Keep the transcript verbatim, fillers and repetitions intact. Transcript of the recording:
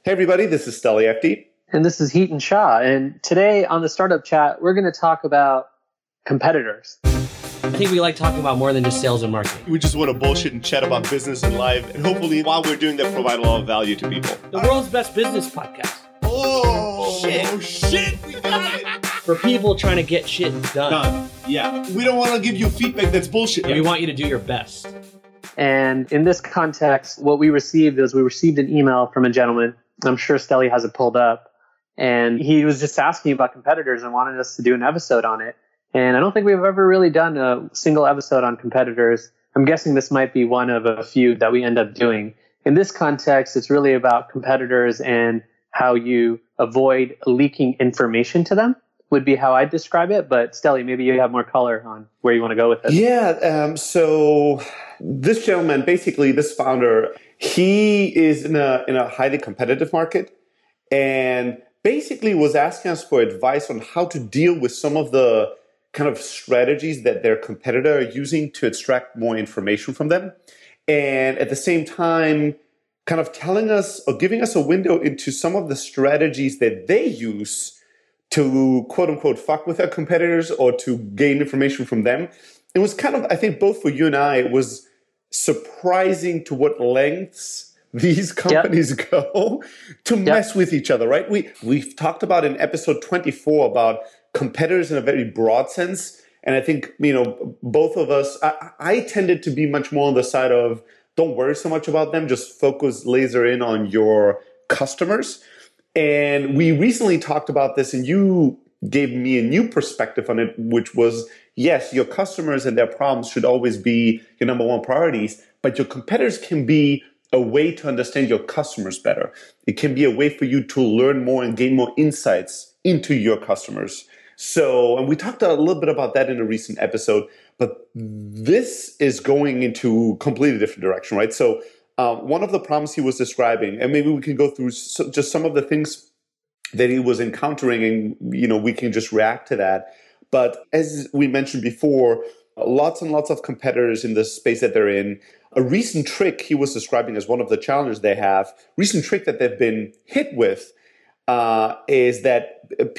Hey everybody, this is Steli Efti. And this is Heaton Shah. And today on the Startup Chat, we're going to talk about competitors. I think we like talking about more than just sales and marketing. We just want to bullshit and chat about business and life. And hopefully while we're doing that, provide a lot of value to people. The world's best business podcast. Oh, shit. Oh, shit. We got it. For people trying to get shit done. Done. Yeah. We don't want to give you feedback that's bullshit. Yeah, we want you to do your best. And in this context, what we received is we received an email from a gentleman. I'm sure Steli has it pulled up. And he was just asking about competitors and wanted us to do an episode on it. And I don't think we've ever really done a single episode on competitors. I'm guessing this might be one of a few that we end up doing. In this context, it's really about competitors and how you avoid leaking information to them, would be how I describe it. But Steli, maybe you have more color on where you want to go with it. Yeah. Um, so this gentleman, basically this founder, he is in a in a highly competitive market and basically was asking us for advice on how to deal with some of the kind of strategies that their competitor are using to extract more information from them. And at the same time, kind of telling us or giving us a window into some of the strategies that they use to quote unquote fuck with their competitors or to gain information from them. It was kind of, I think both for you and I, it was surprising to what lengths these companies yep. go to yep. mess with each other, right? We, we've talked about in episode twenty-four about competitors in a very broad sense. And I think, you know, both of us, I, I tended to be much more on the side of don't worry so much about them, just focus laser in on your customers. And we recently talked about this and you gave me a new perspective on it, which was, yes, your customers and their problems should always be your number one priorities, but your competitors can be a way to understand your customers better. It can be a way for you to learn more and gain more insights into your customers. So, and we talked a little bit about that in a recent episode, but this is going into a completely different direction, right? So uh, one of the problems he was describing, and maybe we can go through so, just some of the things that he was encountering and, you know, we can just react to that. But as we mentioned before, lots and lots of competitors in the space that they're in. A recent trick he was describing as one of the challenges they have, recent trick that they've been hit with uh, is that